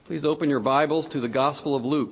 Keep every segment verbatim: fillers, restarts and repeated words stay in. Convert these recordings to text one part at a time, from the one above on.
Please open your Bibles to the Gospel of Luke.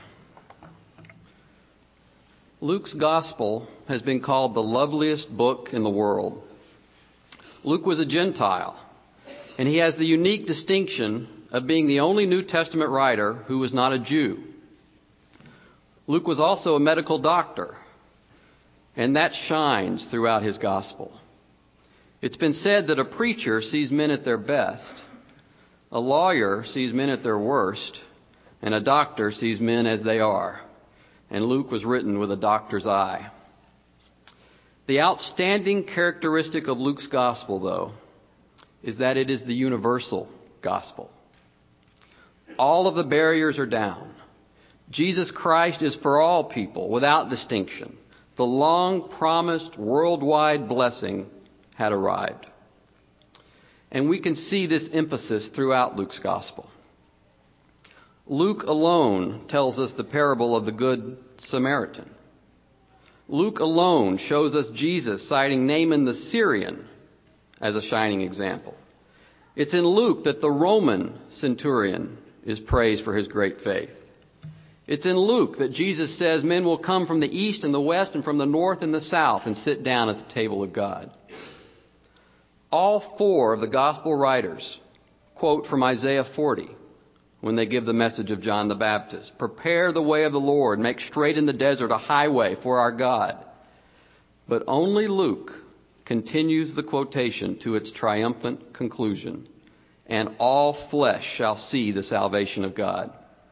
Luke's Gospel has been called the loveliest book in the world. Luke was a Gentile, and he has the unique distinction of being the only New Testament writer who was not a Jew. Luke was also a medical doctor, and that shines throughout his Gospel. It's been said that a preacher sees men at their best, a lawyer sees men at their worst, and a doctor sees men as they are. And Luke was written with a doctor's eye. The outstanding characteristic of Luke's gospel, though, is that it is the universal gospel. All of the barriers are down. Jesus Christ is for all people, without distinction. The long-promised worldwide blessing had arrived. And we can see this emphasis throughout Luke's gospel. Luke alone tells us the parable of the Good Samaritan. Luke alone shows us Jesus citing Naaman the Syrian as a shining example. It's in Luke that the Roman centurion is praised for his great faith. It's in Luke that Jesus says men will come from the east and the west and from the north and the south and sit down at the table of God. All four of the gospel writers quote from Isaiah forty when they give the message of John the Baptist. Prepare the way of the Lord, make straight in the desert a highway for our God. But only Luke continues the quotation to its triumphant conclusion. And all flesh shall see the salvation of God.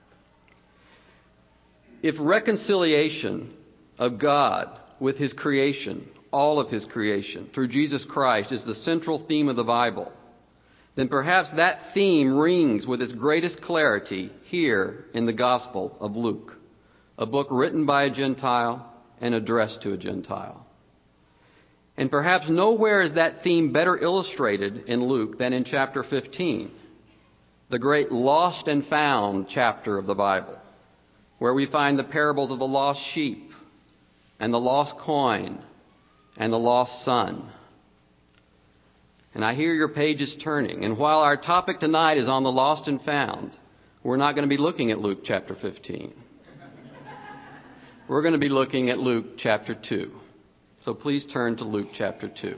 If reconciliation of God with his creation, all of his creation, through Jesus Christ is the central theme of the Bible, then perhaps that theme rings with its greatest clarity here in the Gospel of Luke, a book written by a Gentile and addressed to a Gentile. And perhaps nowhere is that theme better illustrated in Luke than in chapter fifteen, the great lost and found chapter of the Bible, where we find the parables of the lost sheep and the lost coin and the lost son. And I hear your pages turning. And while our topic tonight is on the lost and found, we're not going to be looking at Luke chapter fifteen. We're going to be looking at Luke chapter two. So please turn to Luke chapter two.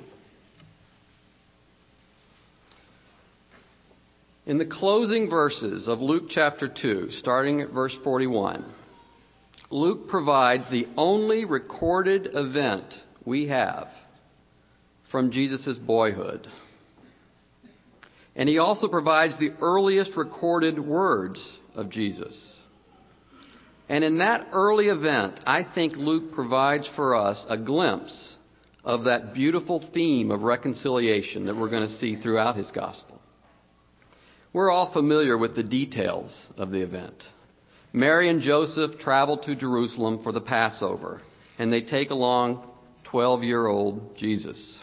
In the closing verses of Luke chapter two, starting at verse forty-one, Luke provides the only recorded event we have from Jesus' boyhood. And he also provides the earliest recorded words of Jesus. And in that early event, I think Luke provides for us a glimpse of that beautiful theme of reconciliation that we're going to see throughout his gospel. We're all familiar with the details of the event. Mary and Joseph travel to Jerusalem for the Passover, and they take along twelve-year-old Jesus.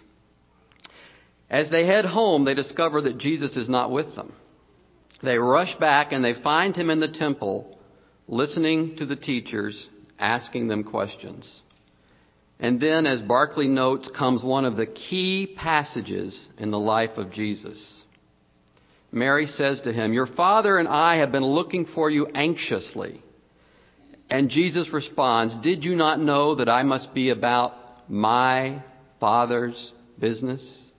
As they head home, they discover that Jesus is not with them. They rush back and they find him in the temple, listening to the teachers, asking them questions. And then, as Barclay notes, comes one of the key passages in the life of Jesus. Mary says to him, "Your father and I have been looking for you anxiously." And Jesus responds, "Did you not know that I must be about my Father's business?"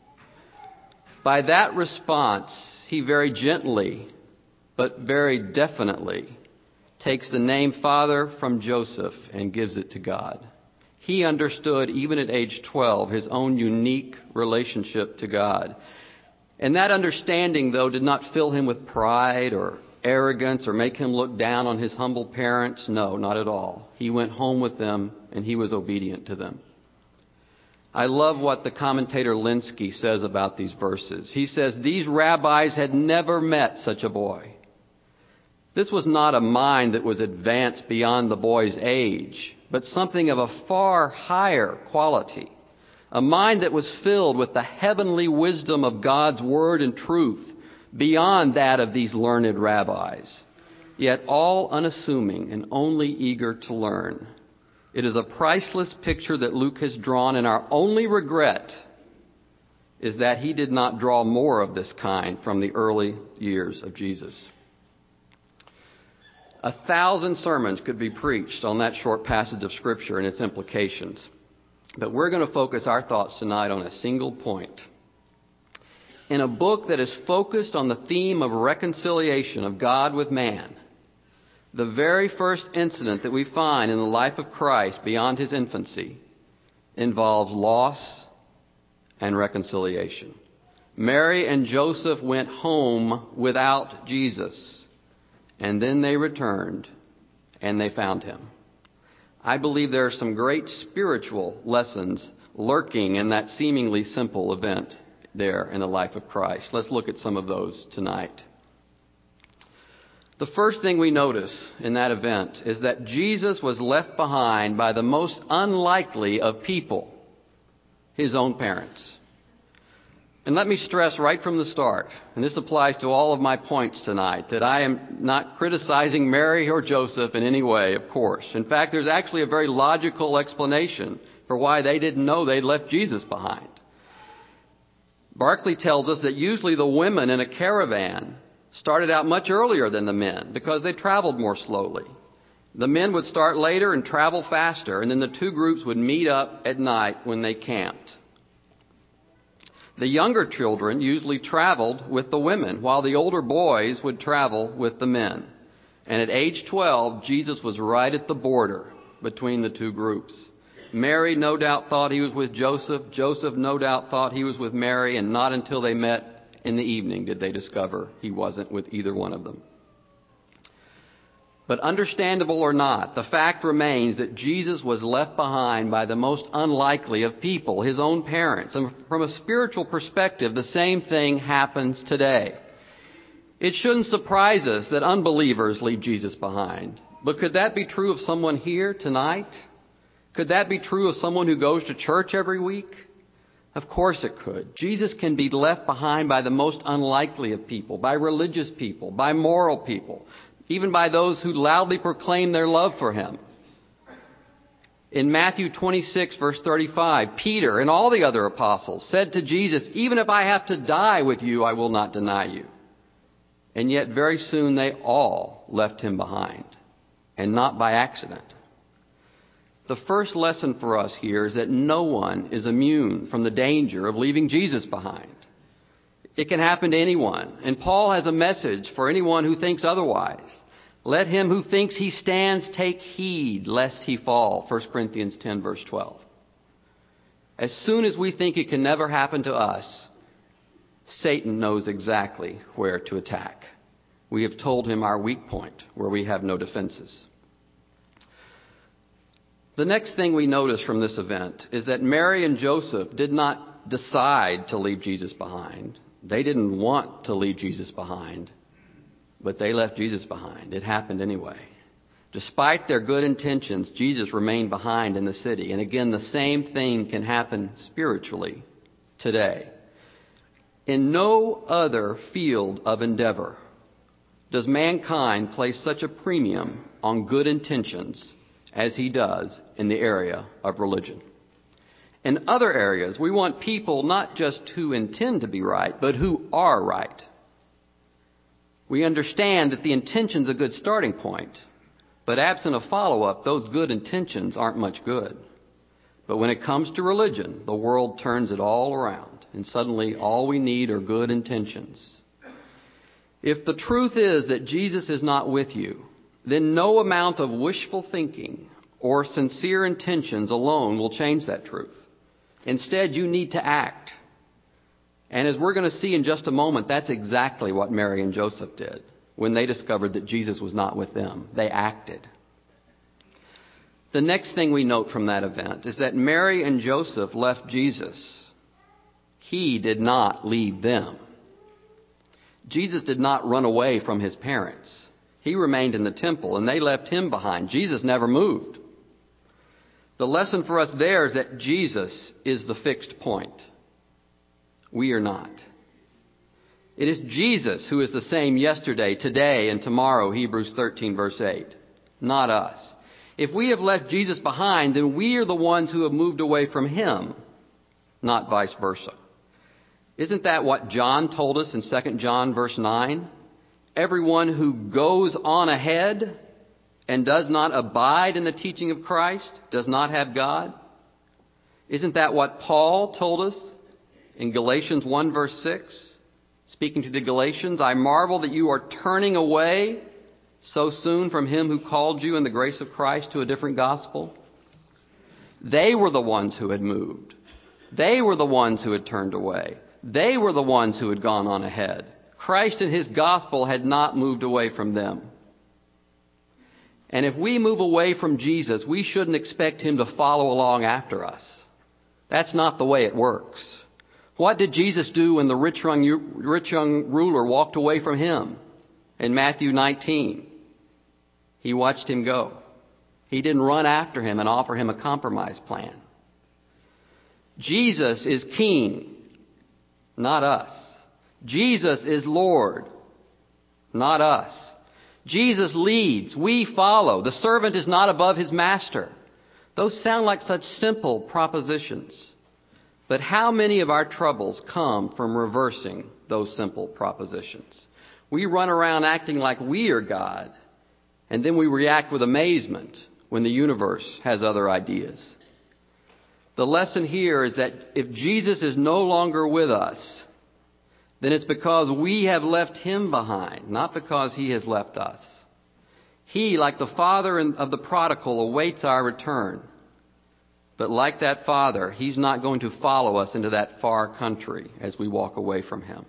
By that response, he very gently, but very definitely, takes the name Father from Joseph and gives it to God. He understood, even at age twelve, his own unique relationship to God. And that understanding, though, did not fill him with pride or arrogance or make him look down on his humble parents. No, not at all. He went home with them and he was obedient to them. I love what the commentator Linsky says about these verses. He says, these rabbis had never met such a boy. This was not a mind that was advanced beyond the boy's age, but something of a far higher quality. A mind that was filled with the heavenly wisdom of God's word and truth beyond that of these learned rabbis, yet all unassuming and only eager to learn. It is a priceless picture that Luke has drawn, and our only regret is that he did not draw more of this kind from the early years of Jesus. A thousand sermons could be preached on that short passage of Scripture and its implications. But we're going to focus our thoughts tonight on a single point. In a book that is focused on the theme of reconciliation of God with man, the very first incident that we find in the life of Christ beyond his infancy involves loss and reconciliation. Mary and Joseph went home without Jesus, and then they returned and they found him. I believe there are some great spiritual lessons lurking in that seemingly simple event there in the life of Christ. Let's look at some of those tonight. The first thing we notice in that event is that Jesus was left behind by the most unlikely of people, his own parents. And let me stress right from the start, and this applies to all of my points tonight, that I am not criticizing Mary or Joseph in any way, of course. In fact, there's actually a very logical explanation for why they didn't know they'd left Jesus behind. Barclay tells us that usually the women in a caravan started out much earlier than the men because they traveled more slowly. The men would start later and travel faster, and then the two groups would meet up at night when they camped. The younger children usually traveled with the women, while the older boys would travel with the men. And at age twelve, Jesus was right at the border between the two groups. Mary no doubt thought he was with Joseph. Joseph no doubt thought he was with Mary, and not until they met in the evening did they discover he wasn't with either one of them. But understandable or not, the fact remains that Jesus was left behind by the most unlikely of people, his own parents. And from a spiritual perspective, the same thing happens today. It shouldn't surprise us that unbelievers leave Jesus behind. But could that be true of someone here tonight? Could that be true of someone who goes to church every week? Of course it could. Jesus can be left behind by the most unlikely of people, by religious people, by moral people, even by those who loudly proclaim their love for him. In Matthew twenty-six, verse thirty-five, Peter and all the other apostles said to Jesus, "Even if I have to die with you, I will not deny you." And yet very soon they all left him behind, and not by accident. The first lesson for us here is that no one is immune from the danger of leaving Jesus behind. It can happen to anyone. And Paul has a message for anyone who thinks otherwise. Let him who thinks he stands take heed lest he fall. First Corinthians ten, verse twelve. As soon as we think it can never happen to us, Satan knows exactly where to attack. We have told him our weak point, where we have no defenses. The next thing we notice from this event is that Mary and Joseph did not decide to leave Jesus behind. They didn't want to leave Jesus behind, but they left Jesus behind. It happened anyway. Despite their good intentions, Jesus remained behind in the city. And again, the same thing can happen spiritually today. In no other field of endeavor does mankind place such a premium on good intentions as he does in the area of religion. In other areas, we want people not just who intend to be right, but who are right. We understand that the intention's a good starting point, but absent a follow-up, those good intentions aren't much good. But when it comes to religion, the world turns it all around, and suddenly all we need are good intentions. If the truth is that Jesus is not with you, then no amount of wishful thinking or sincere intentions alone will change that truth. Instead, you need to act. And as we're going to see in just a moment, that's exactly what Mary and Joseph did when they discovered that Jesus was not with them. They acted. The next thing we note from that event is that Mary and Joseph left Jesus. He did not leave them. Jesus did not run away from his parents. He remained in the temple, and they left him behind. Jesus never moved. The lesson for us there is that Jesus is the fixed point. We are not. It is Jesus who is the same yesterday, today, and tomorrow, Hebrews thirteen, verse eight, not us. If we have left Jesus behind, then we are the ones who have moved away from him, not vice versa. Isn't that what John told us in Second John, verse nine? Everyone who goes on ahead and does not abide in the teaching of Christ does not have God? Isn't that what Paul told us in Galatians one verse six? Speaking to the Galatians, I marvel that you are turning away so soon from him who called you in the grace of Christ to a different gospel. They were the ones who had moved. They were the ones who had turned away. They were the ones who had gone on ahead. Christ and his gospel had not moved away from them. And if we move away from Jesus, we shouldn't expect him to follow along after us. That's not the way it works. What did Jesus do when the rich young, rich young ruler walked away from him in Matthew nineteen? He watched him go. He didn't run after him and offer him a compromise plan. Jesus is king, not us. Jesus is Lord, not us. Jesus leads, we follow. The servant is not above his master. Those sound like such simple propositions. But how many of our troubles come from reversing those simple propositions? We run around acting like we are God, and then we react with amazement when the universe has other ideas. The lesson here is that if Jesus is no longer with us, then it's because we have left him behind, not because he has left us. He, like the father of the prodigal, awaits our return. But like that father, he's not going to follow us into that far country as we walk away from him.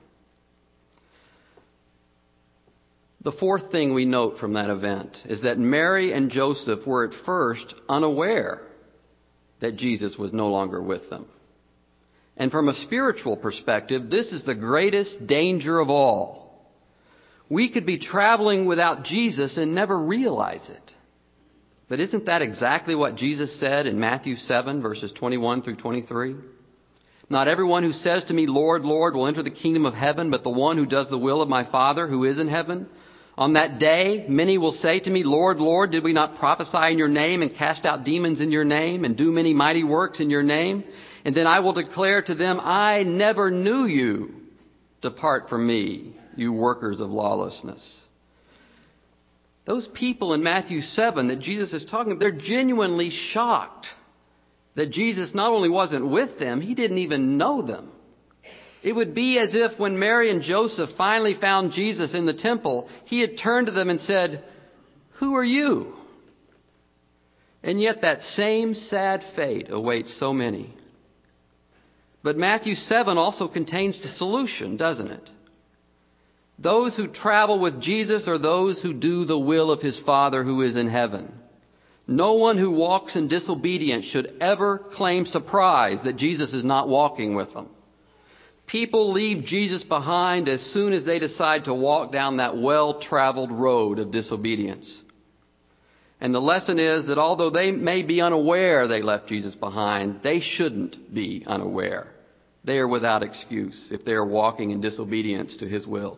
The fourth thing we note from that event is that Mary and Joseph were at first unaware that Jesus was no longer with them. And from a spiritual perspective, this is the greatest danger of all. We could be traveling without Jesus and never realize it. But isn't that exactly what Jesus said in Matthew seven, verses twenty-one through twenty-three? Not everyone who says to me, Lord, Lord, will enter the kingdom of heaven, but the one who does the will of my Father who is in heaven. On that day, many will say to me, Lord, Lord, did we not prophesy in your name and cast out demons in your name and do many mighty works in your name? And then I will declare to them, I never knew you. Depart from me, you workers of lawlessness. Those people in Matthew seven that Jesus is talking about, they're genuinely shocked that Jesus not only wasn't with them, he didn't even know them. It would be as if when Mary and Joseph finally found Jesus in the temple, he had turned to them and said, who are you? And yet that same sad fate awaits so many. But Matthew seven also contains the solution, doesn't it? Those who travel with Jesus are those who do the will of his Father who is in heaven. No one who walks in disobedience should ever claim surprise that Jesus is not walking with them. People leave Jesus behind as soon as they decide to walk down that well-traveled road of disobedience. And the lesson is that although they may be unaware they left Jesus behind, they shouldn't be unaware. They are without excuse if they are walking in disobedience to his will.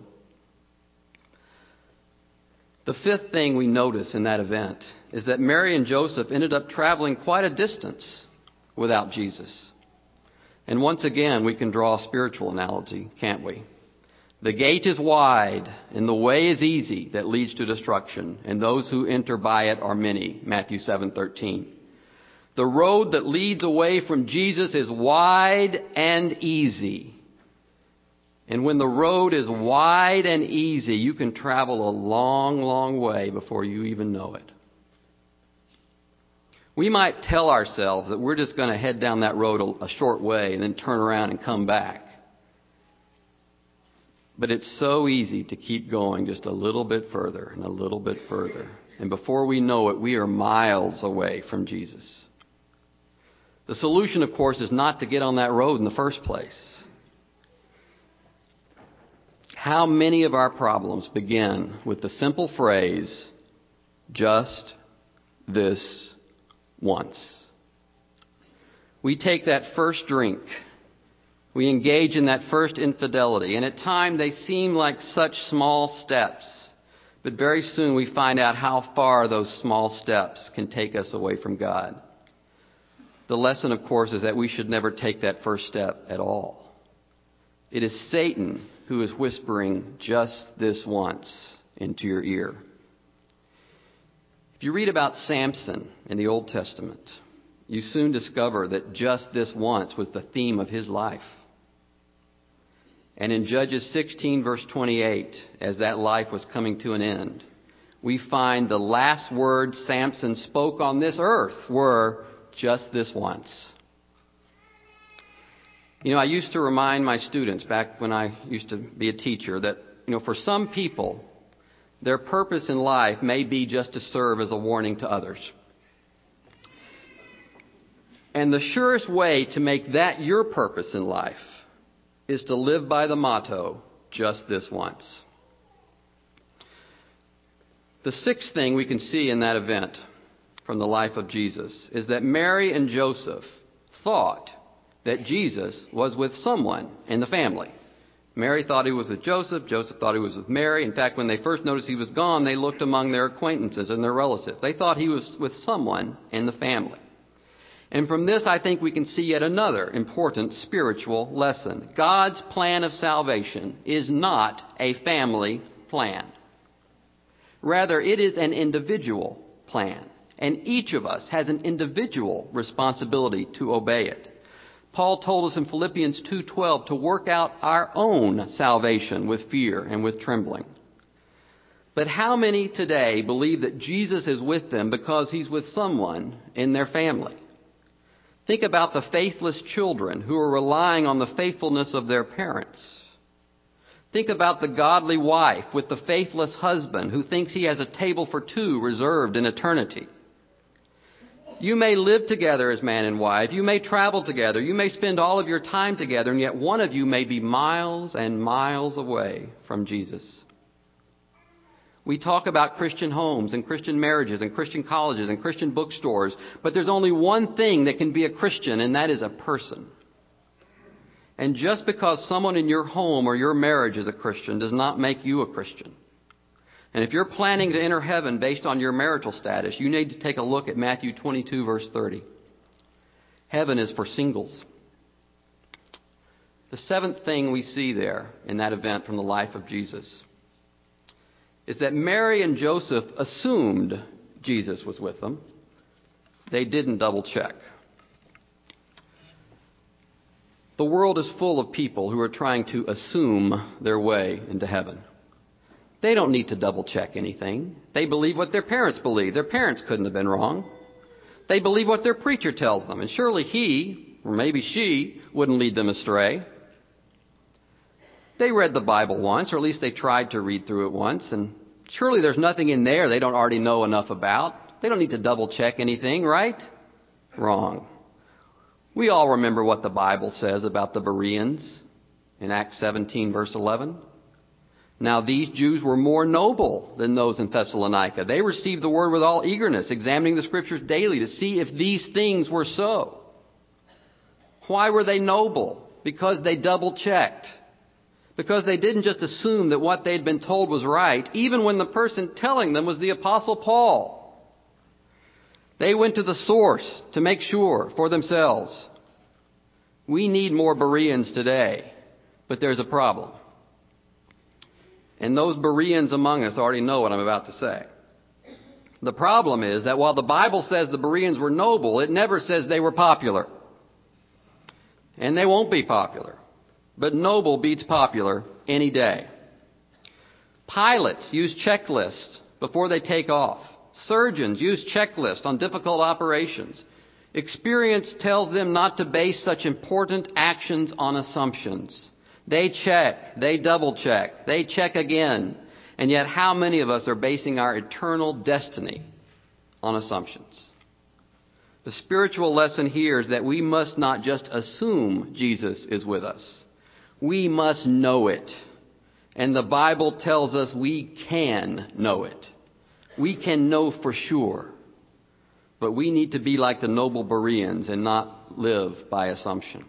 The fifth thing we notice in that event is that Mary and Joseph ended up traveling quite a distance without Jesus. And once again, we can draw a spiritual analogy, can't we? The gate is wide and the way is easy that leads to destruction, and those who enter by it are many. Matthew seven thirteen. The road that leads away from Jesus is wide and easy. And when the road is wide and easy, you can travel a long, long way before you even know it. We might tell ourselves that we're just going to head down that road a, a short way and then turn around and come back. But it's so easy to keep going just a little bit further and a little bit further. And before we know it, we are miles away from Jesus. The solution, of course, is not to get on that road in the first place. How many of our problems begin with the simple phrase, just this once? We take that first drink. We engage in that first infidelity. And at times they seem like such small steps. But very soon we find out how far those small steps can take us away from God. The lesson, of course, is that we should never take that first step at all. It is Satan who is whispering just this once into your ear. If you read about Samson in the Old Testament, you soon discover that just this once was the theme of his life. And in Judges sixteen, verse twenty-eight, as that life was coming to an end, we find the last words Samson spoke on this earth were, just this once. You know, I used to remind my students back when I used to be a teacher that, you know, for some people, their purpose in life may be just to serve as a warning to others. And the surest way to make that your purpose in life is to live by the motto, just this once. The sixth thing we can see in that event from the life of Jesus is that Mary and Joseph thought that Jesus was with someone in the family. Mary thought he was with Joseph. Joseph thought he was with Mary. In fact, when they first noticed he was gone, they looked among their acquaintances and their relatives. They thought he was with someone in the family. And from this, I think we can see yet another important spiritual lesson. God's plan of salvation is not a family plan. Rather, it is an individual plan. And each of us has an individual responsibility to obey it. Paul told us in Philippians two twelve to work out our own salvation with fear and with trembling. But how many today believe that Jesus is with them because he's with someone in their family? Think about the faithless children who are relying on the faithfulness of their parents. Think about the godly wife with the faithless husband who thinks he has a table for two reserved in eternity. You may live together as man and wife. You may travel together. You may spend all of your time together, and yet one of you may be miles and miles away from Jesus. We talk about Christian homes and Christian marriages and Christian colleges and Christian bookstores, but there's only one thing that can be a Christian, and that is a person. And just because someone in your home or your marriage is a Christian does not make you a Christian. And if you're planning to enter heaven based on your marital status, you need to take a look at Matthew twenty-two, verse thirty. Heaven is for singles. The seventh thing we see there in that event from the life of Jesus is that Mary and Joseph assumed Jesus was with them. They didn't double check. The world is full of people who are trying to assume their way into heaven. They don't need to double check anything. They believe what their parents believe. Their parents couldn't have been wrong. They believe what their preacher tells them. And surely he, or maybe she, wouldn't lead them astray. They read the Bible once, or at least they tried to read through it once. And surely there's nothing in there they don't already know enough about. They don't need to double check anything, right? Wrong. We all remember what the Bible says about the Bereans in Acts seventeen, verse eleven. Now these Jews were more noble than those in Thessalonica. They received the word with all eagerness, examining the Scriptures daily to see if these things were so. Why were they noble? Because they double-checked. Because they didn't just assume that what they'd been told was right, even when the person telling them was the Apostle Paul. They went to the source to make sure for themselves. We need more Bereans today, but there's a problem. And those Bereans among us already know what I'm about to say. The problem is that while the Bible says the Bereans were noble, it never says they were popular. And they won't be popular. But noble beats popular any day. Pilots use checklists before they take off. Surgeons use checklists on difficult operations. Experience tells them not to base such important actions on assumptions. They check, they double check, they check again. And yet how many of us are basing our eternal destiny on assumptions? The spiritual lesson here is that we must not just assume Jesus is with us. We must know it. And the Bible tells us we can know it. We can know for sure. But we need to be like the noble Bereans and not live by assumption.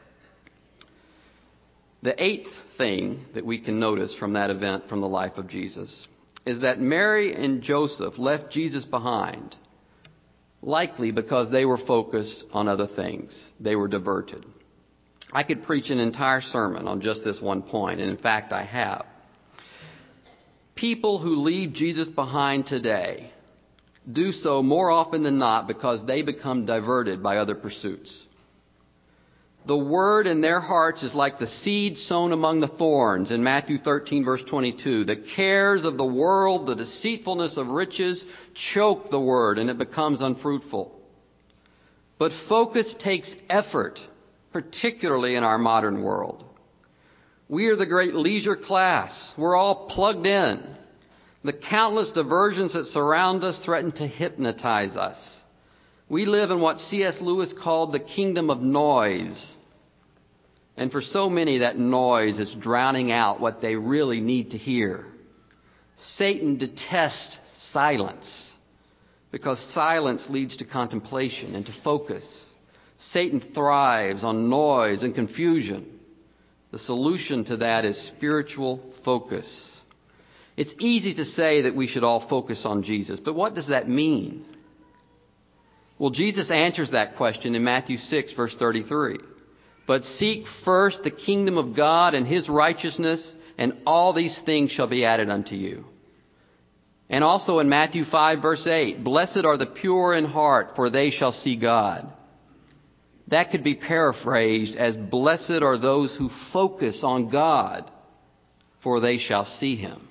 The eighth thing that we can notice from that event from the life of Jesus is that Mary and Joseph left Jesus behind, likely because they were focused on other things. They were diverted. I could preach an entire sermon on just this one point, and in fact I have. People who leave Jesus behind today do so more often than not because they become diverted by other pursuits. The word in their hearts is like the seed sown among the thorns in Matthew thirteen, verse twenty-two. The cares of the world, the deceitfulness of riches choke the word and it becomes unfruitful. But focus takes effort, particularly in our modern world. We are the great leisure class. We're all plugged in. The countless diversions that surround us threaten to hypnotize us. We live in what C S Lewis called the kingdom of noise. And for so many, that noise is drowning out what they really need to hear. Satan detests silence because silence leads to contemplation and to focus. Satan thrives on noise and confusion. The solution to that is spiritual focus. It's easy to say that we should all focus on Jesus, but what does that mean? Well, Jesus answers that question in Matthew six, verse thirty-three. But seek first the kingdom of God and His righteousness, and all these things shall be added unto you. And also in Matthew five, verse eight, blessed are the pure in heart, for they shall see God. That could be paraphrased as blessed are those who focus on God, for they shall see Him.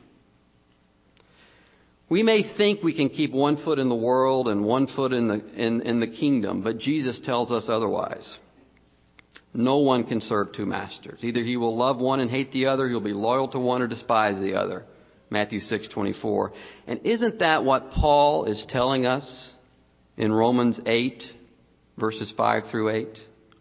We may think we can keep one foot in the world and one foot in the, in, in the kingdom, but Jesus tells us otherwise. No one can serve two masters. Either he will love one and hate the other, he'll be loyal to one or despise the other. Matthew six twenty-four. And isn't that what Paul is telling us in Romans eight, verses five through eight?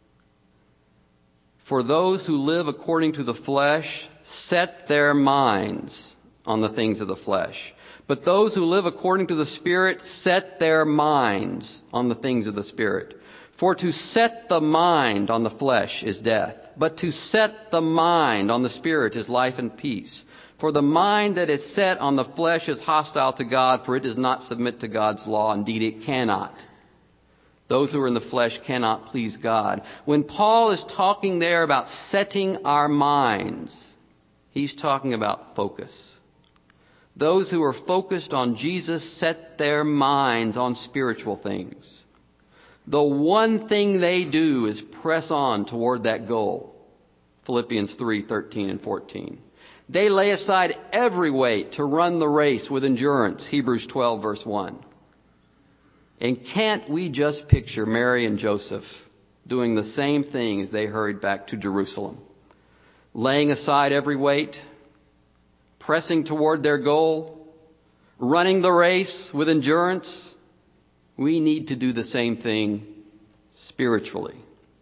For those who live according to the flesh set their minds on the things of the flesh. But those who live according to the Spirit set their minds on the things of the Spirit. For to set the mind on the flesh is death, but to set the mind on the Spirit is life and peace. For the mind that is set on the flesh is hostile to God, for it does not submit to God's law. Indeed, it cannot. Those who are in the flesh cannot please God. When Paul is talking there about setting our minds, he's talking about focus. Those who are focused on Jesus set their minds on spiritual things. The one thing they do is press on toward that goal. Philippians three, thirteen and fourteen. They lay aside every weight to run the race with endurance. Hebrews twelve, verse one. And can't we just picture Mary and Joseph doing the same thing as they hurried back to Jerusalem? Laying aside every weight, pressing toward their goal, running the race with endurance. We need to do the same thing spiritually.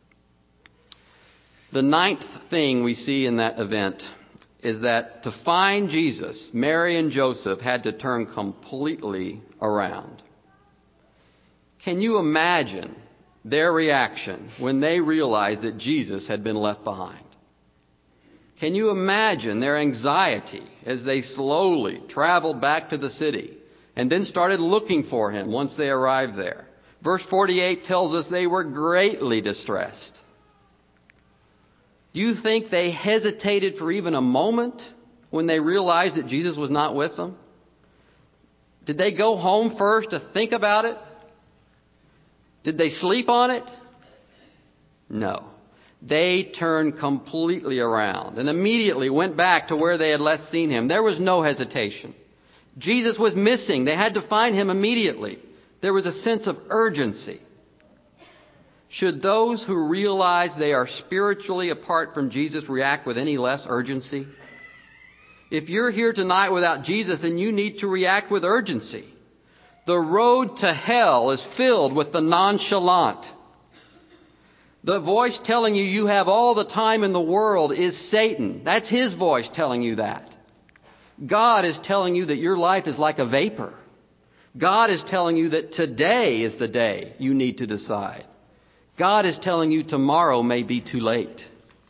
The ninth thing we see in that event is that to find Jesus, Mary and Joseph had to turn completely around. Can you imagine their reaction when they realized that Jesus had been left behind? Can you imagine their anxiety as they slowly traveled back to the city and then started looking for him once they arrived there? Verse forty-eight tells us they were greatly distressed. Do you think they hesitated for even a moment when they realized that Jesus was not with them? Did they go home first to think about it? Did they sleep on it? No. They turned completely around and immediately went back to where they had last seen him. There was no hesitation. Jesus was missing. They had to find him immediately. There was a sense of urgency. Should those who realize they are spiritually apart from Jesus react with any less urgency? If you're here tonight without Jesus, then you need to react with urgency. The road to hell is filled with the nonchalant. The voice telling you you have all the time in the world is Satan. That's his voice telling you that. God is telling you that your life is like a vapor. God is telling you that today is the day you need to decide. God is telling you tomorrow may be too late.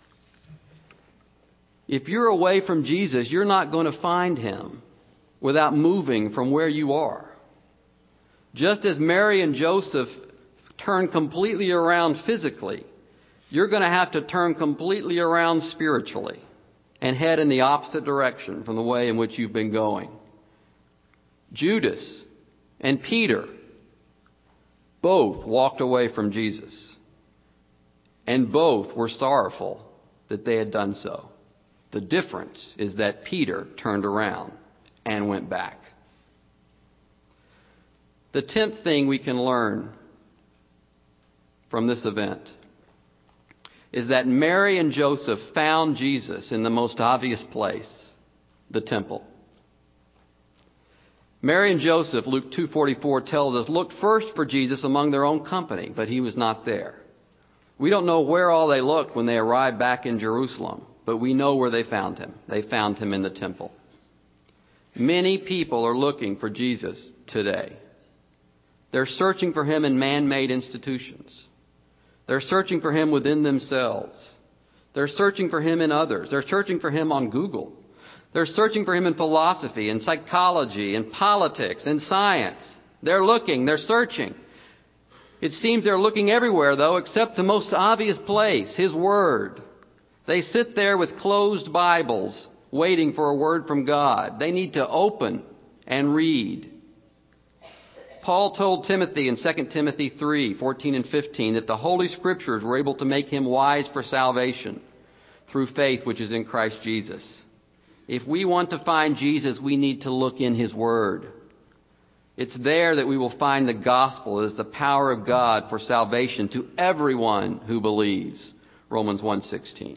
If you're away from Jesus, you're not going to find him without moving from where you are. Just as Mary and Joseph turned completely around physically, you're going to have to turn completely around spiritually and head in the opposite direction from the way in which you've been going. Judas and Peter both walked away from Jesus. And both were sorrowful that they had done so. The difference is that Peter turned around and went back. The tenth thing we can learn from this event is that Mary and Joseph found Jesus in the most obvious place, the temple. Mary and Joseph, Luke two forty-four tells us, looked first for Jesus among their own company, but he was not there. We don't know where all they looked when they arrived back in Jerusalem, but we know where they found him. They found him in the temple. Many people are looking for Jesus today. They're searching for him in man-made institutions. They're searching for him within themselves. They're searching for him in others. They're searching for him on Google. They're searching for him in philosophy, in psychology, in politics, in science. They're looking, they're searching. It seems they're looking everywhere, though, except the most obvious place, his word. They sit there with closed Bibles, waiting for a word from God. They need to open and read. Paul told Timothy in Second Timothy three fourteen and fifteen that the Holy Scriptures were able to make him wise for salvation through faith which is in Christ Jesus. If we want to find Jesus, we need to look in his word. It's there that we will find the gospel as the power of God for salvation to everyone who believes. Romans one sixteen.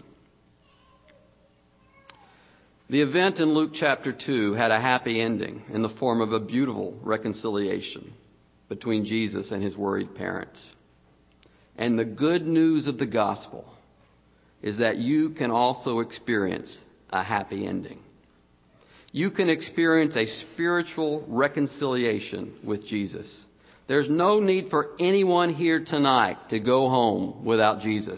The event in Luke chapter two had a happy ending in the form of a beautiful reconciliation between Jesus and his worried parents. And the good news of the gospel is that you can also experience a happy ending. You can experience a spiritual reconciliation with Jesus. There's no need for anyone here tonight to go home without Jesus.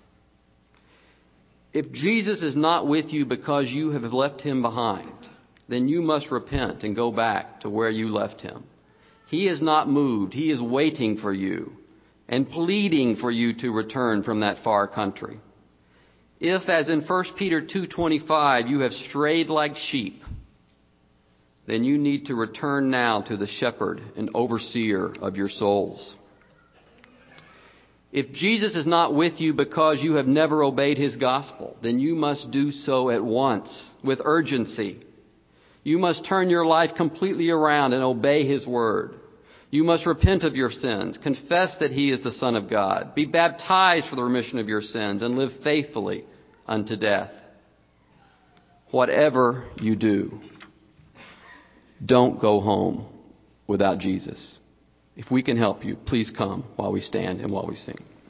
If Jesus is not with you because you have left him behind, then you must repent and go back to where you left him. He is not moved. He is waiting for you and pleading for you to return from that far country. If, as in First Peter two twenty-five, you have strayed like sheep, then you need to return now to the shepherd and overseer of your souls. If Jesus is not with you because you have never obeyed his gospel, then you must do so at once, with urgency. You must turn your life completely around and obey his word. You must repent of your sins, confess that he is the Son of God, be baptized for the remission of your sins, and live faithfully unto death. Whatever you do, don't go home without Jesus. If we can help you, please come while we stand and while we sing.